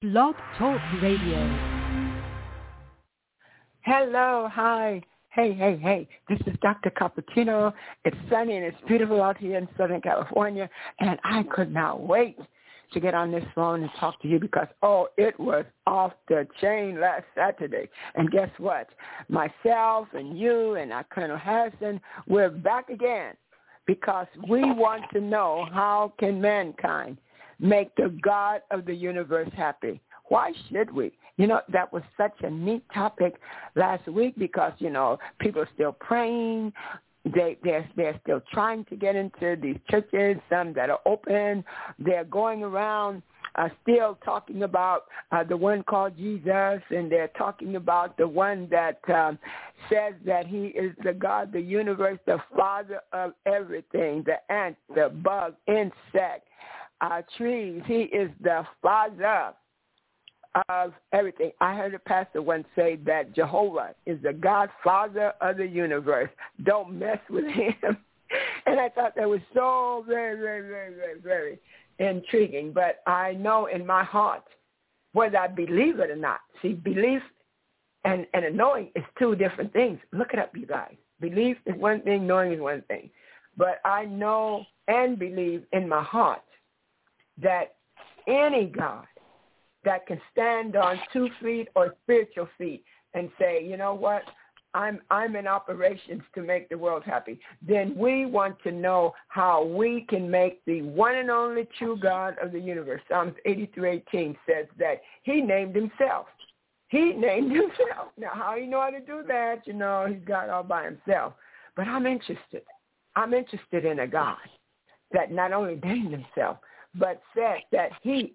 Blog Talk Radio. Hello, hi. Hey. This is Dr. Cappuccino. It's sunny and it's beautiful out here in Southern California, and I could not wait to get on this phone and talk to you because, it was off the chain last Saturday. And guess what? Myself and you and our Colonel Harrison, we're back again because we want to know how can mankind make the God of the universe happy. Why should we? That was such a neat topic last week because, people are still praying. They're still trying to get into these churches, some that are open. They're going around still talking about the one called Jesus, and they're talking about the one that says that he is the God, the universe, the father of everything, the ant, the bug, insect, trees. He is the father of everything. I heard a pastor once say that Jehovah is the Godfather of the universe. Don't mess with him. And I thought that was so very, very, very, very, very intriguing. But I know in my heart, whether I believe it or not, see, belief and knowing is two different things. Look it up, you guys. Belief is one thing, knowing is one thing. But I know and believe in my heart that any God that can stand on 2 feet or spiritual feet and say, you know what, I'm in operations to make the world happy, then we want to know how we can make the one and only true God of the universe. Psalms 83:18 says that he named himself. He named himself. Now, how you know how to do that? He's God all by himself. But I'm interested. I'm interested in a God that not only named himself, but said that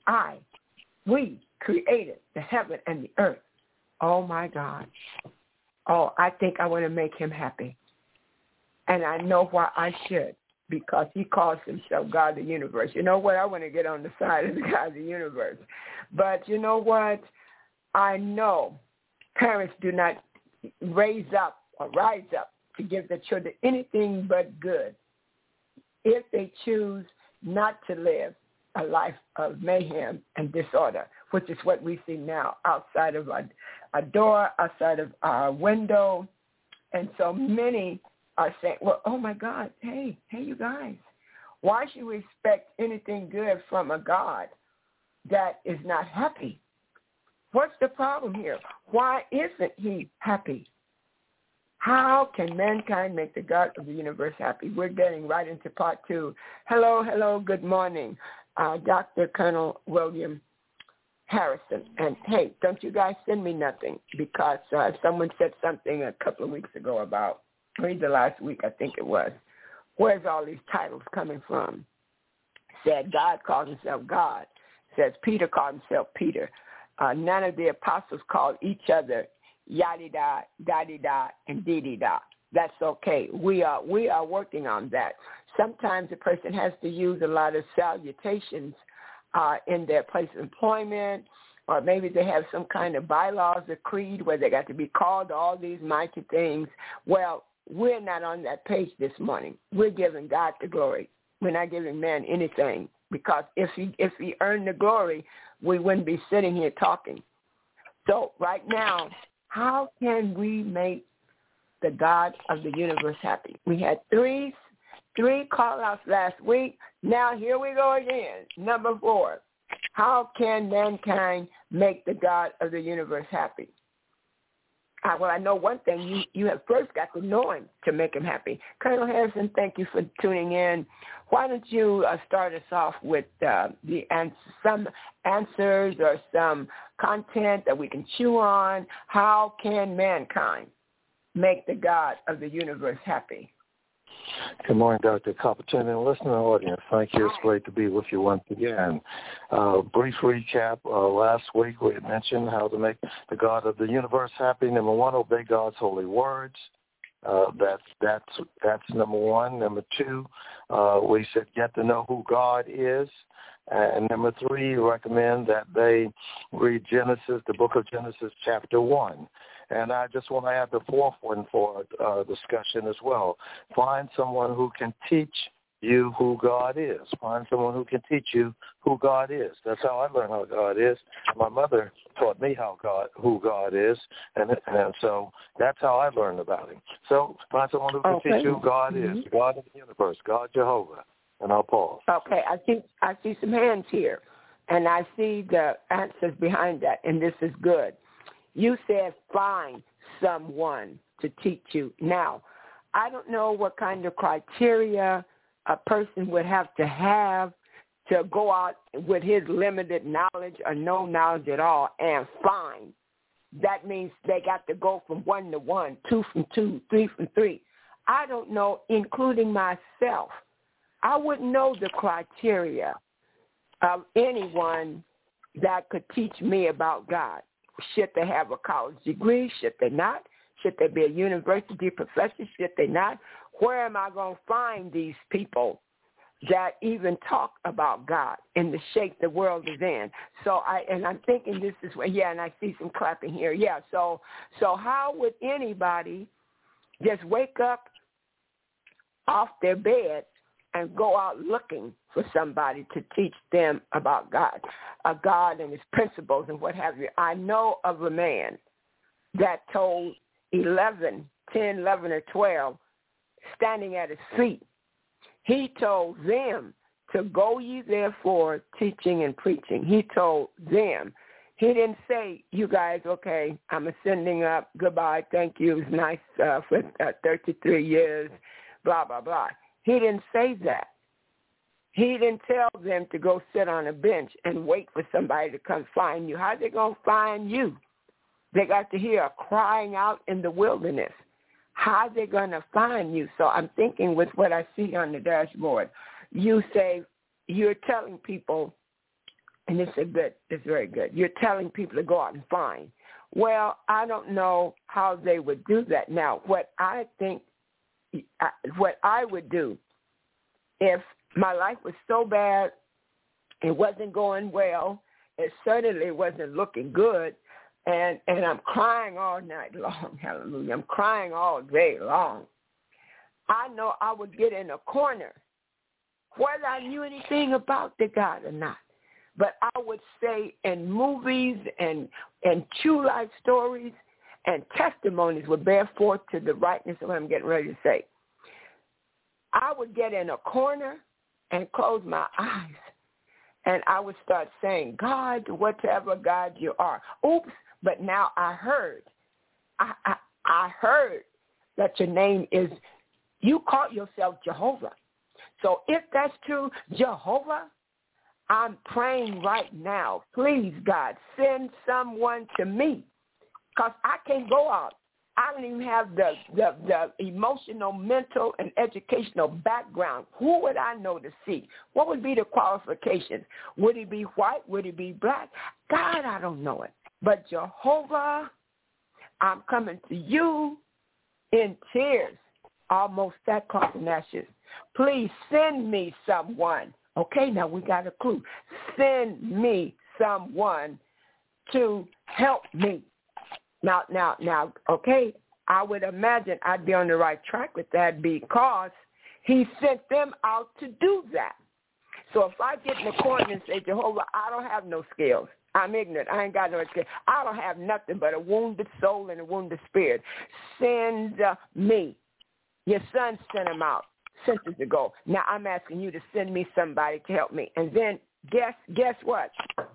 we created the heaven and the earth. Oh, my God. Oh, I think I want to make him happy. And I know why I should, because he calls himself God of the universe. You know what? I want to get on the side of the God of the universe. But you know what? I know parents do not rise up to give their children anything but good if they choose not to live a life of mayhem and disorder, which is what we see now outside of our door, outside of our window. And so many are saying, well, oh, my God, hey, you guys, why should we expect anything good from a God that is not happy? What's the problem here? Why isn't he happy? How can mankind make the God of the universe happy? We're getting right into part 2. Hello, good morning. Dr. Colonel William Harrison. And, hey, don't you guys send me nothing because someone said something a couple of weeks ago about, or either last week, I think it was, where's all these titles coming from? Said God calls himself God. Says Peter called himself Peter. None of the apostles called each other yada-da, da-di-da, and dee-dee-da. That's okay. We are working on that. Sometimes a person has to use a lot of salutations in their place of employment, or maybe they have some kind of bylaws or creed where they got to be called all these mighty things. Well, we're not on that page this morning. We're giving God the glory. We're not giving man anything, because if he earned the glory, we wouldn't be sitting here talking. So right now, how can we make the God of the universe happy? We had three call-outs last week. Now here we go again. Number 4, how can mankind make the God of the universe happy? Well, I know one thing. You have first got to know him to make him happy. Colonel Harrison, thank you for tuning in. Why don't you start us off with some answers or some content that we can chew on? How can mankind make the God of the universe happy? Good morning, Dr. Cappuccino and listening audience. Thank you. It's great to be with you once again. Brief recap. Last week we had mentioned how to make the God of the universe happy. Number 1, obey God's holy words. That's number 1. Number 2, we said get to know who God is. And number 3, recommend that they read Genesis, the book of Genesis, chapter 1. And I just want to add the 4th one for discussion as well. Find someone who can teach you who God is. Find someone who can teach you who God is. That's how I learned how God is. My mother taught me who God is, and so that's how I learned about him. So find someone who can teach you who God is, God of the universe, God Jehovah. And I'll pause. Okay, I see some hands here, and I see the answers behind that, and this is good. You said find someone to teach you. Now, I don't know what kind of criteria a person would have to go out with his limited knowledge or no knowledge at all and find. That means they got to go from 1 to 1, 2 from 2, 3 from 3. I don't know, including myself. I wouldn't know the criteria of anyone that could teach me about God. Should they have a college degree? Should they not? Should they be a university professor? Should they not? Where am I going to find these people that even talk about God in the shape the world is in? So I'm thinking this is where, and I see some clapping here. Yeah, so how would anybody just wake up off their bed and go out looking for somebody to teach them about God and his principles and what have you? I know of a man that told 10, 11, or 12 standing at his feet. He told them to go ye therefore teaching and preaching. He told them. He didn't say, you guys, okay, I'm ascending up. Goodbye. Thank you. It was nice for 33 years, blah, blah, blah. He didn't say that. He didn't tell them to go sit on a bench and wait for somebody to come find you. How are they going to find you? They got to hear a crying out in the wilderness. How are they going to find you? So I'm thinking with what I see on the dashboard, you say you're telling people, and it's very good, you're telling people to go out and find. Well, I don't know how they would do that. Now, what I would do if my life was so bad, it wasn't going well, it certainly wasn't looking good, and I'm crying all night long, hallelujah, I'm crying all day long, I know I would get in a corner, whether I knew anything about the God or not. But I would say in movies and true life stories and testimonies would bear forth to the rightness of what I'm getting ready to say. I would get in a corner and close my eyes, and I would start saying, God, whatever God you are. Oops, but now I heard that your name is, you call yourself Jehovah. So if that's true, Jehovah, I'm praying right now, please, God, send someone to me, because I can't go out. I don't even have the emotional, mental, and educational background. Who would I know to see? What would be the qualifications? Would he be white? Would he be black? God, I don't know it. But Jehovah, I'm coming to you in tears, almost sackcloth and ashes. Please send me someone. Okay, now we got a clue. Send me someone to help me. Now, okay, I would imagine I'd be on the right track with that because he sent them out to do that. So if I get in the corner and say, Jehovah, I don't have no skills. I'm ignorant. I ain't got no skills. I don't have nothing but a wounded soul and a wounded spirit. Send me. Your son sent him out centuries ago. Now I'm asking you to send me somebody to help me. And then guess what?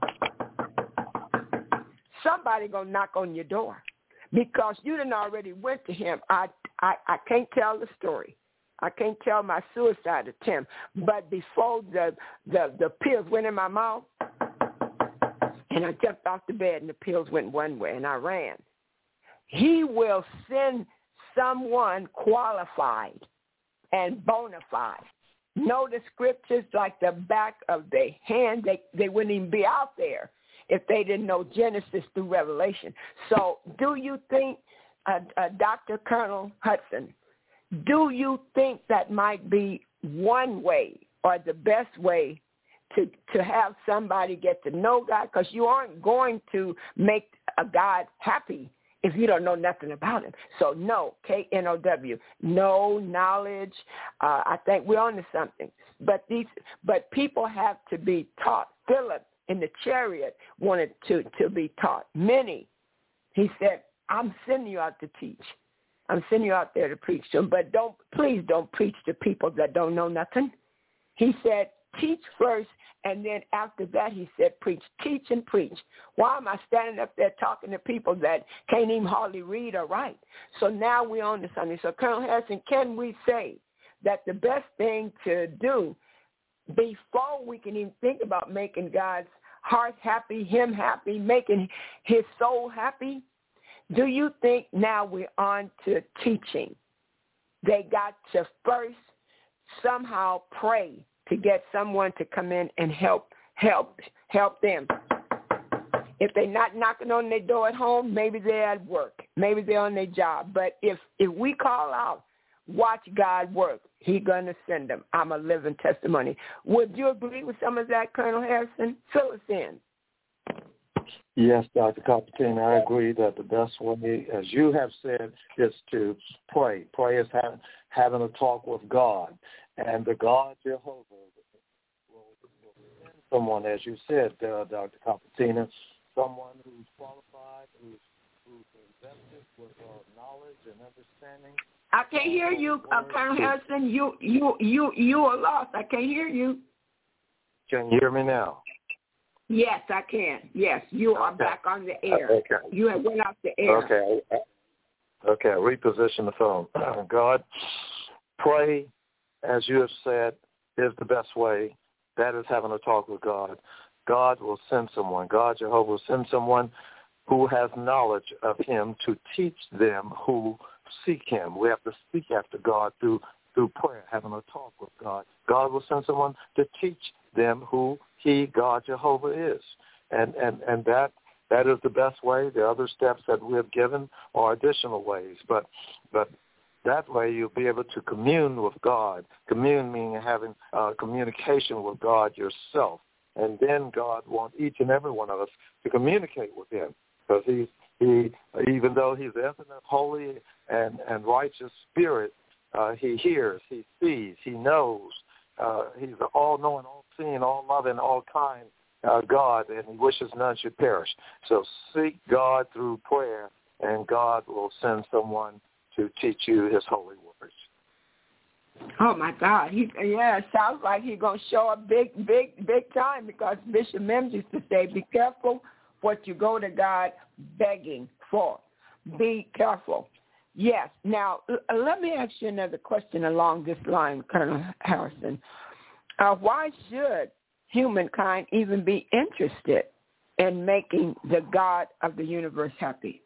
Somebody gonna knock on your door because you done already went to him. I can't tell the story. I can't tell my suicide attempt. But before the pills went in my mouth, and I jumped off the bed and the pills went one way and I ran. He will send someone qualified and bona fide. Know the scriptures like the back of their hand. They wouldn't even be out there if they didn't know Genesis through Revelation. So do you think, Dr. Colonel Hudson, do you think that might be one way or the best way to have somebody get to know God? Because you aren't going to make a God happy if you don't know nothing about him. So know, K-N-O-W, know, knowledge. I think we're on to something. But people have to be taught. Philip in the chariot wanted to be taught. Many, he said, I'm sending you out to teach. I'm sending you out there to preach to them. But please don't preach to people that don't know nothing. He said, teach first, and then after that, he said, preach. Teach and preach. Why am I standing up there talking to people that can't even hardly read or write? So now we're on to something. So, Colonel Harrison, can we say that the best thing to do before we can even think about making God's heart happy, him happy, making his soul happy, do you think now we're on to teaching? They got to first somehow pray to get someone to come in and help them. If they're not knocking on their door at home, maybe they're at work. Maybe they're on their job. But if we call out, watch God work, he's going to send them. I'm a living testimony. Would you agree with some of that, Colonel Harrison? Fill us in. Yes, Dr. Coppertine, I agree that the best way, as you have said, is to pray. Pray is having a talk with God. And the God Jehovah will send someone, as you said, Dr. Coppertine, someone who's qualified, who's invested with knowledge and understanding. I can't hear you, Colonel Harrison. You are lost. I can't hear you. Can you hear me now? Yes, I can. Yes, you are back on the air. Okay. You have went off the air. Okay, reposition the phone. God, pray, as you have said, is the best way. That is having a talk with God. God will send someone. God, Jehovah, will send someone who has knowledge of him to teach them who seek him. We have to seek after God through prayer, having a talk with God. God will send someone to teach them who he, God, Jehovah, is. And that is the best way. The other steps that we have given are additional ways. But that way you'll be able to commune with God. Commune meaning having communication with God yourself. And then God wants each and every one of us to communicate with him. Because he even though he's the infinite, holy, and righteous spirit, he hears, he sees, he knows. He's the all-knowing, all-seeing, all-loving, all-kind God, and he wishes none should perish. So seek God through prayer, and God will send someone to teach you his holy words. Oh, my God. It sounds like he's going to show up big time, because Bishop Mims used to say, be careful what you go to God begging for. Be careful. Yes. Now, let me ask you another question along this line, Colonel Harrison. Why should humankind even be interested in making the God of the universe happy?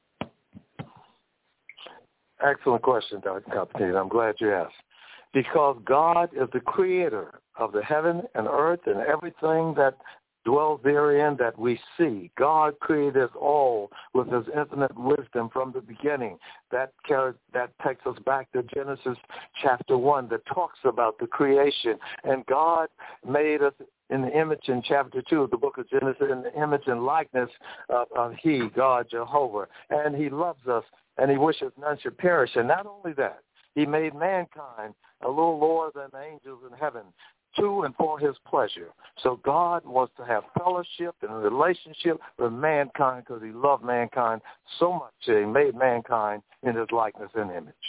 Excellent question, Dr. Coppertine. I'm glad you asked. Because God is the creator of the heaven and earth and everything that dwells therein that we see. God created us all with his infinite wisdom from the beginning. That takes us back to Genesis chapter 1 that talks about the creation. And God made us in the image in chapter 2 of the book of Genesis, in the image and likeness of he, God, Jehovah. And he loves us, and he wishes none should perish. And not only that, he made mankind a little lower than the angels in heaven, to and for his pleasure. So God wants to have fellowship and a relationship with mankind because he loved mankind so much that he made mankind in his likeness and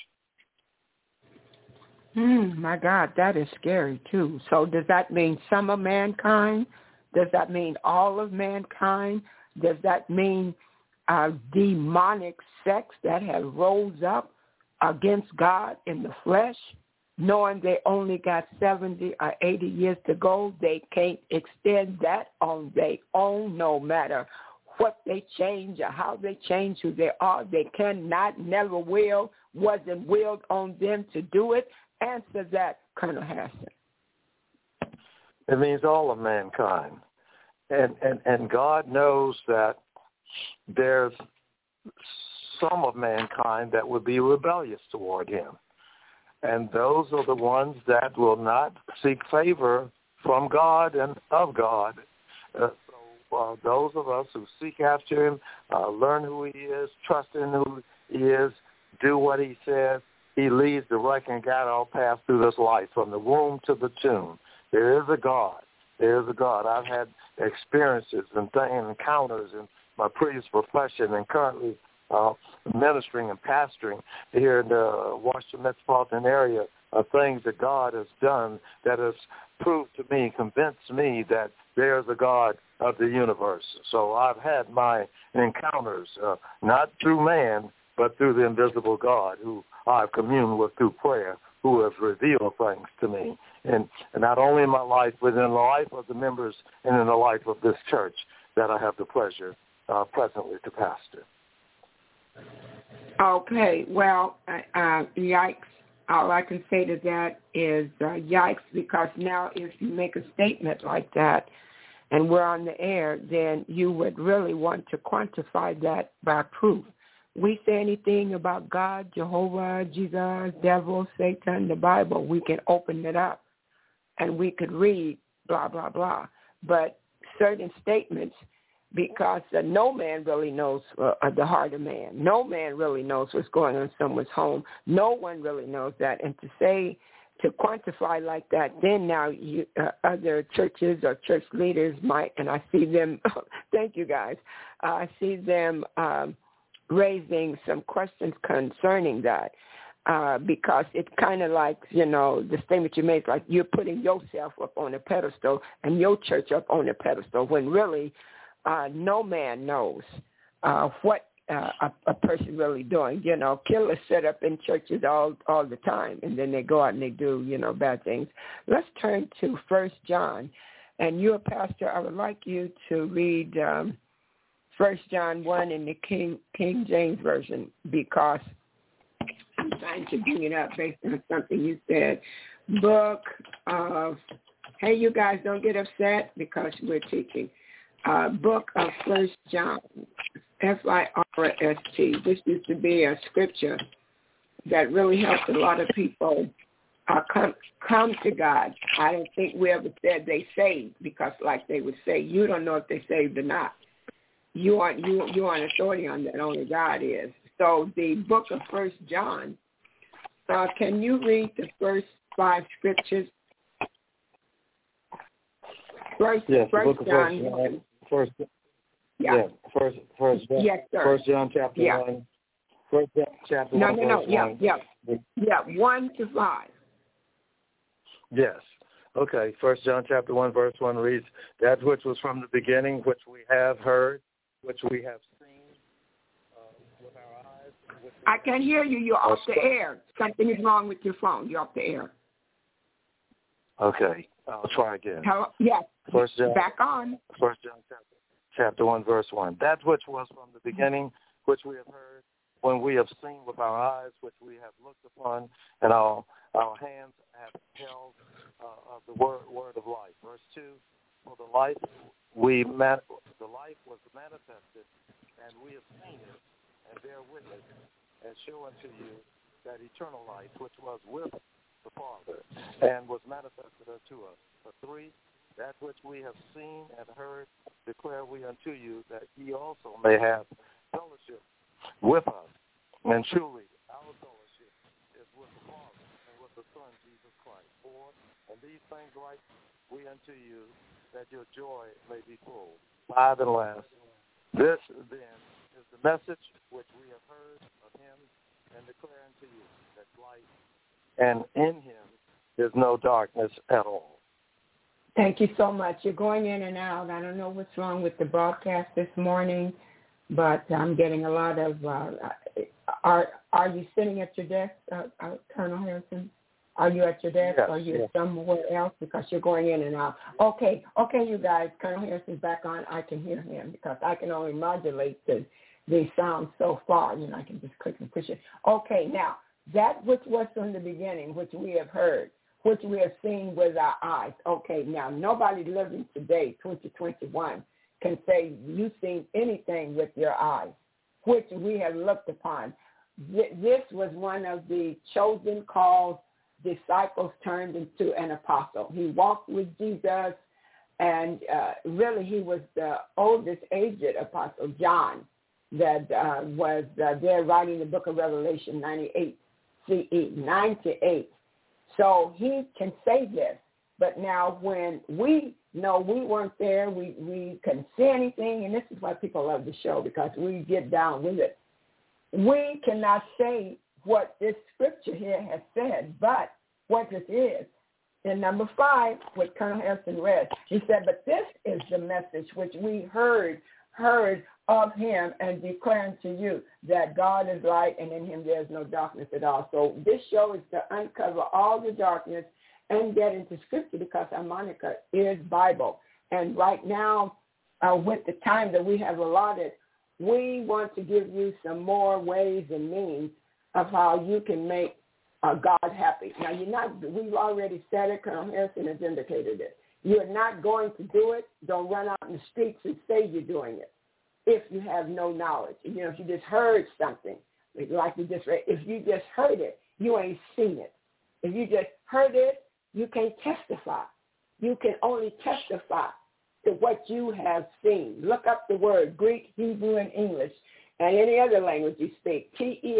image. My God, that is scary too. So does that mean some of mankind? Does that mean all of mankind? Does that mean demonic sects that have rose up against God in the flesh? Knowing they only got 70 or 80 years to go, they can't extend that on their own, no matter what they change or how they change who they are. They cannot, never will, wasn't willed on them to do it. Answer that, Colonel Harrison. It means all of mankind. And God knows that there's some of mankind that would be rebellious toward him. And those are the ones that will not seek favor from God and of God. So those of us who seek after him, learn who he is, trust in who he is, do what he says, he leads, directs, and guides our path through this life, from the womb to the tomb. There is a God. There is a God. I've had experiences and encounters in my previous profession, and currently ministering and pastoring here in the Washington metropolitan area, of things that God has done that has proved to me, convinced me that there's a God of the universe. So I've had my encounters, not through man, but through the invisible God who I've communed with through prayer, who has revealed things to me. And not only in my life, but in the life of the members and in the life of this church that I have the pleasure presently to pastor. Okay, well, yikes. All I can say to that is yikes, because now if you make a statement like that and we're on the air, then you would really want to quantify that by proof. We say anything about God, Jehovah, Jesus, devil, Satan, the Bible, we can open it up and we could read blah, blah, blah. But certain statements, because no man really knows the heart of man. No man really knows what's going on in someone's home. No one really knows that. And to quantify like that, then now other churches or church leaders might, and I see them, thank you guys, I see them raising some questions concerning that. Because it's kind of like, the statement you made, like you're putting yourself up on a pedestal and your church up on a pedestal, when really no man knows what a person really doing. Killers set up in churches all the time, and then they go out and they do, bad things. Let's turn to 1 John. And you're a pastor. I would like you to read 1 John 1 in the King James Version, because I'm trying to bring it up based on something you said. Book of, hey, you guys, don't get upset because we're teaching. Book of 1 John, F-I-R-S-T. This used to be a scripture that really helped a lot of people come to God. I don't think we ever said they saved, because like they would say, you don't know if they saved or not. You aren't authority on that. Only God is. So the book of 1 John, can you read the first 5 scriptures? First John. First John. Yes, sir. 1 John chapter 1. 1 John chapter 1. No. Yeah. 1 to 5. Yes. Okay. 1 John chapter 1 verse 1 reads, that which was from the beginning, which we have heard, which we have seen with our eyes. I can hear you. You're off the air. Something is wrong with your phone. You're off the air. Okay. I'll try again. Hello? Yes. John, back on. 1 John chapter 1 verse 1. That which was from the beginning, which we have heard, when we have seen with our eyes, which we have looked upon, and our hands have held of the word of life. Verse 2. For the life was manifested, and we have seen it, and bear witness, and show unto you that eternal life which was with the Father, and was manifested unto us. For 3, that which we have seen and heard declare we unto you, that ye also may have fellowship with us. And truly, our fellowship is with the Father and with the Son, Jesus Christ. 4, and these things write we unto you, that your joy may be full. 5 and last, this then is the message which we have heard of him, and declare unto you, that light, and in him is no darkness at all. Thank you so much. You're going in and out. I don't know what's wrong with the broadcast this morning, but I'm getting a lot of, are you sitting at your desk, Colonel Harrison? Are you at your desk? Yes, or are you somewhere else? Because you're going in and out. Okay, you guys. Colonel Harrison's back on. I can hear him because I can only modulate the sound so far. I can just click and push it. Okay, now, that which was from the beginning, which we have heard, which we have seen with our eyes. Okay, now, nobody living today, 2021, can say you've seen anything with your eyes, which we have looked upon. This was one of the chosen, called disciples turned into an apostle. He walked with Jesus. And really he was the oldest aged Apostle John that was there writing the book of Revelation 98 CE, 98. So he can say this. But now when we know we weren't there, we couldn't see anything, and this is why people love the show, because we get down with it. We cannot say what this scripture here has said, but what this is. In number 5, what Colonel Harrison read, he said, but this is the message which we heard of him and declaring to you that God is light and in him there is no darkness at all. So this show is to uncover all the darkness and get into scripture, because our moniker is Bible. And right now, with the time that we have allotted, we want to give you some more ways and means of how you can make God happy. Now, we've already said it, Colonel Harrison has indicated it. You're not going to do it. Don't run out in the streets and say you're doing it if you have no knowledge. If you just heard something, like we just read, if you just heard it, you ain't seen it. If you just heard it, you can't testify. You can only testify to what you have seen. Look up the word Greek, Hebrew, and English, and any other language you speak.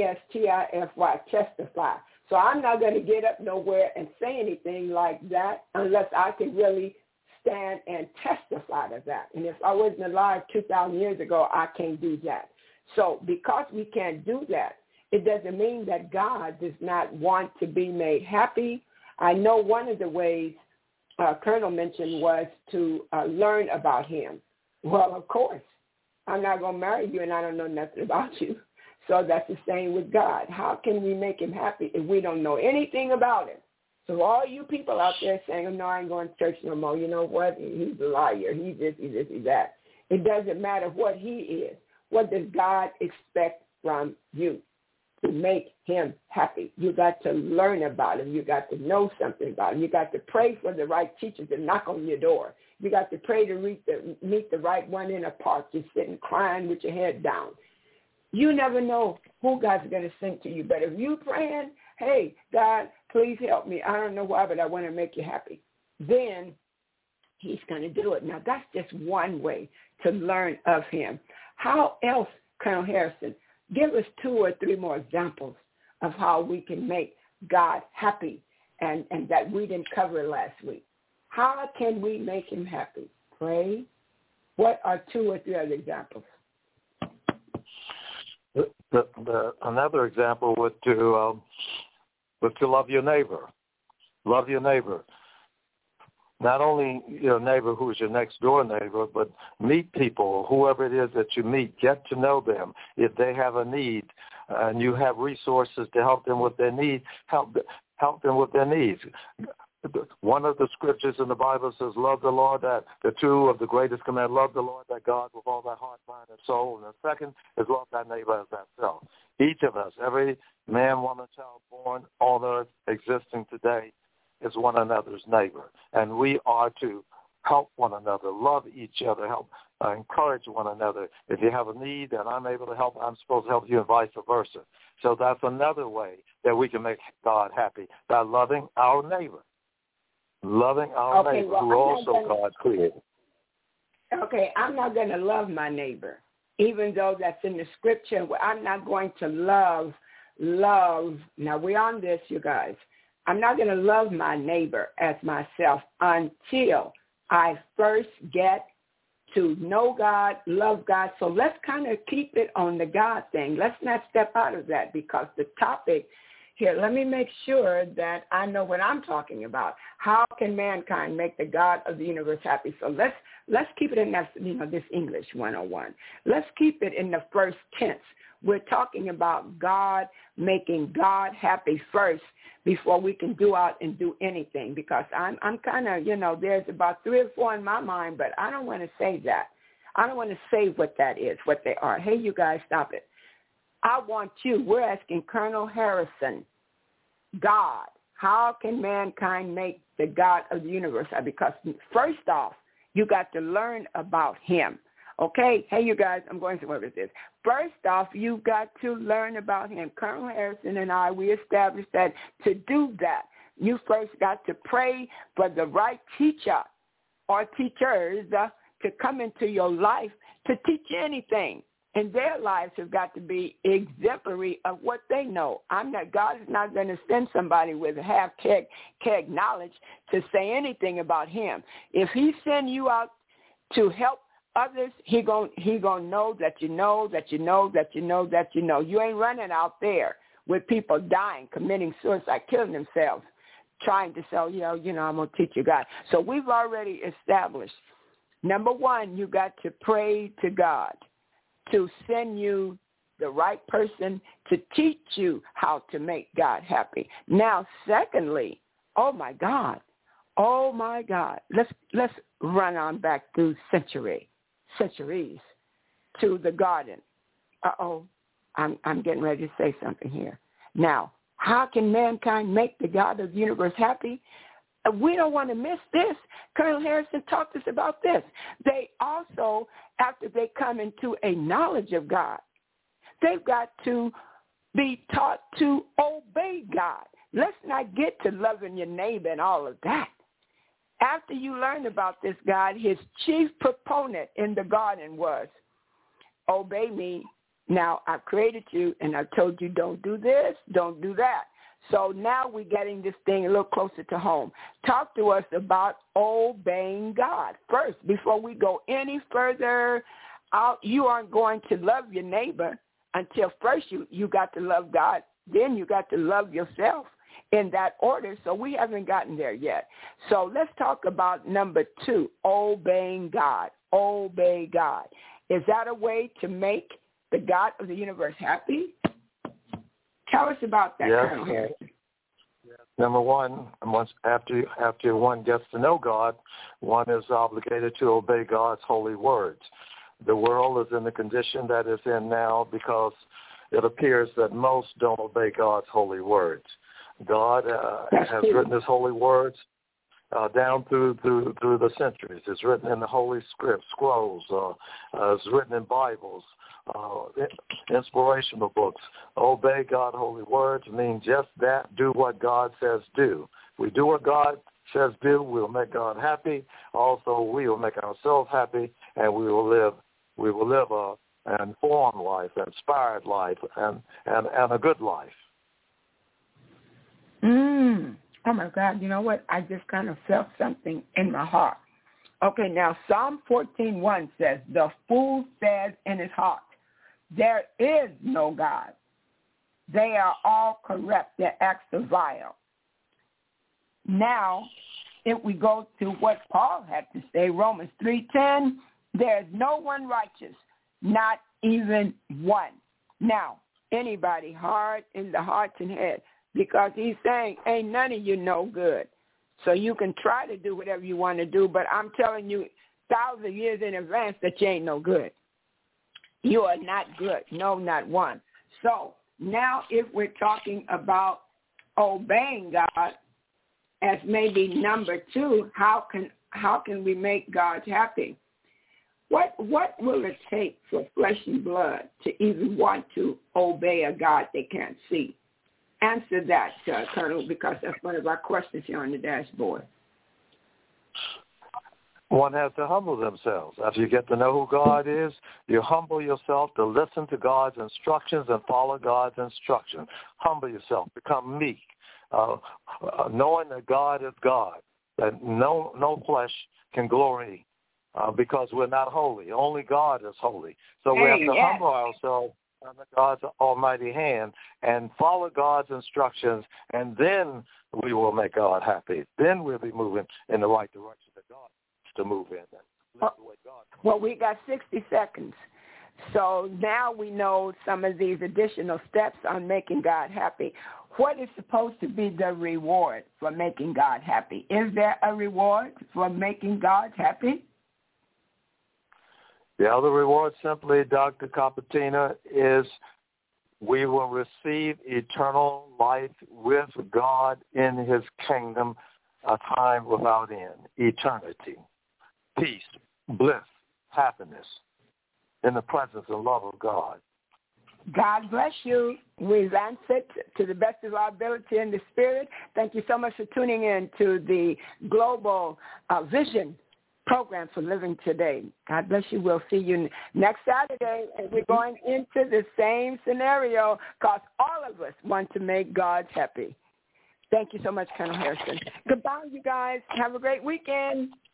Testify, testify. So I'm not going to get up nowhere and say anything like that unless I can really stand and testify to that. And if I wasn't alive 2,000 years ago, I can't do that. So because we can't do that, it doesn't mean that God does not want to be made happy. I know one of the ways Colonel mentioned was to learn about him. Well, of course, I'm not going to marry you and I don't know nothing about you. So that's the same with God. How can we make him happy if we don't know anything about him? So all you people out there saying, oh, no, I ain't going to church no more. You know what? He's a liar. He's this, he's this, he's that. It doesn't matter what he is. What does God expect from you to make him happy? You got to learn about him. You got to know something about him. You got to pray for the right teacher to knock on your door. You got to pray to meet the right one in a park. You're sitting crying with your head down. You never know who God's going to send to you. But if you praying, hey, God, please help me. I don't know why, but I want to make you happy. Then he's going to do it. Now, that's just one way to learn of him. How else, Colonel Harrison, give us 2 or 3 more examples of how we can make God happy and that we didn't cover last week. How can we make him happy? Pray. What are 2 or 3 other examples? Another example would to love your neighbor. Love your neighbor. Not only your neighbor who's your next door neighbor, but meet people, whoever it is that you meet. Get to know them. If they have a need and you have resources to help them with their need, help them with their needs. One of the scriptures in the Bible says, love the Lord, that the 2 of the greatest command, love the Lord thy God with all thy heart, mind, and soul. And the second is love thy neighbor as thyself. Each of us, every man, woman, child born on earth existing today is one another's neighbor. And we are to help one another, love each other, help encourage one another. If you have a need and I'm able to help, I'm supposed to help you and vice versa. So that's another way that we can make God happy, by loving our neighbor. Loving our neighbor, who also God created. Okay, I'm not going to love my neighbor, even though that's in the scripture. I'm not going to love. Now, we're on this, you guys. I'm not going to love my neighbor as myself until I first get to know God, love God. So let's kind of keep it on the God thing. Let's not step out of that, because the topic here, let me make sure that I know what I'm talking about. How can mankind make the God of the universe happy? So let's keep it in that, this English 101. Let's keep it in the first tense. We're talking about God making God happy first before we can go out and do anything, because I'm kind of, there's about 3 or 4 in my mind, but I don't want to say that. I don't want to say what that is, what they are. Hey, you guys, stop it. I want you, we're asking Colonel Harrison, God, how can mankind make the God of the universe? Because first off, you got to learn about him. Okay? Hey, you guys, I'm going somewhere with this. First off, you've got to learn about him. Colonel Harrison and I, we established that to do that, you first got to pray for the right teacher or teachers to come into your life to teach you anything. And their lives have got to be exemplary of what they know. God is not going to send somebody with half keg knowledge to say anything about him. If he send you out to help others, he gonna know that you know that you know that you know that you know. You ain't running out there with people dying, committing suicide, killing themselves, trying to say, I'm going to teach you God. So we've already established, number one, you got to pray to God to send you the right person to teach you how to make God happy. Now, secondly, oh my God, let's run on back through centuries to the garden. I'm getting ready to say something here. Now, how can mankind make the God of the universe happy? We don't want to miss this. Colonel Harrison talked to us about this. They also, after they come into a knowledge of God, they've got to be taught to obey God. Let's not get to loving your neighbor and all of that. After you learn about this God, his chief proponent in the garden was, obey me. Now, I've created you, and I've told you don't do this, don't do that. So now we're getting this thing a little closer to home. Talk to us about obeying God. First, before we go any further out, you aren't going to love your neighbor until first you got to love God. Then you got to love yourself in that order. So we haven't gotten there yet. So let's talk about number 2, obeying God. Obey God. Is that a way to make the God of the universe happy? Tell us about that, yes. Colonel Harrison. Number one, after one gets to know God, one is obligated to obey God's holy words. The world is in the condition that it's in now because it appears that most don't obey God's holy words. God has written his holy words down through the centuries. It's written in the Holy Script, scrolls. It's written in Bibles, inspirational books. Obey God's holy words means just that. Do what God says do. We do what God says do, we'll make God happy. Also, we will make ourselves happy, and we will live an informed life, an inspired life, and a good life. Oh, my God. You know what? I just kind of felt something in my heart. Okay, now Psalm 14:1 says, the fool says in his heart, there is no God. They are all corrupt. Their acts are vile. Now, if we go to what Paul had to say, Romans 3:10, there is no one righteous, not even one. Now, anybody hard in the hearts and head, because he's saying, ain't none of you no good. So you can try to do whatever you want to do, but I'm telling you thousands of years in advance that you ain't no good. You are not good. No, not one. So now if we're talking about obeying God as maybe number 2, how can we make God happy? What will it take for flesh and blood to even want to obey a God they can't see? Answer that, Colonel, because that's one of our questions here on the dashboard. One has to humble themselves. After you get to know who God is, you humble yourself to listen to God's instructions and follow God's instructions. Humble yourself. Become meek, knowing that God is God, that no flesh can glory because we're not holy. Only God is holy. So we have to humble ourselves under God's almighty hand and follow God's instructions, and then we will make God happy. Then we'll be moving in the right direction that God wants to move in. Well, we got 60 seconds. So now we know some of these additional steps on making God happy. What is supposed to be the reward for making God happy? Is there a reward for making God happy? The other reward simply, Dr. Capatina, is we will receive eternal life with God in his kingdom, a time without end, eternity, peace, bliss, happiness, in the presence and love of God. God bless you. We've answered to the best of our ability in the spirit. Thank you so much for tuning in to the Global Vision program for Living Today. God bless you. We'll see you next Saturday, and we're going into the same scenario because all of us want to make God happy. Thank you so much, Colonel Harrison. Goodbye, you guys. Have a great weekend.